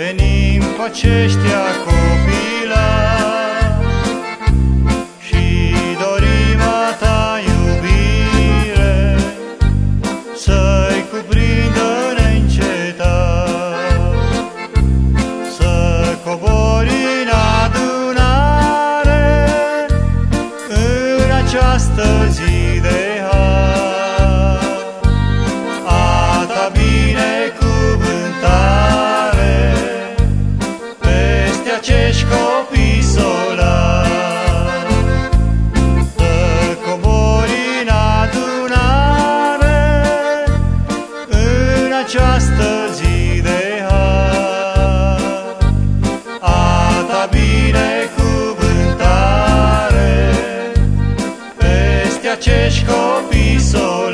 venim cu aceștia copilari și dorim a ta iubire să-i cuprindă neîncetat, să cobori în adunare în această zi de har. A ta binecuvântare peste acești copii solari, să cobori în adunare în această zi de har. A ta binecuvântare peste acești copii solari.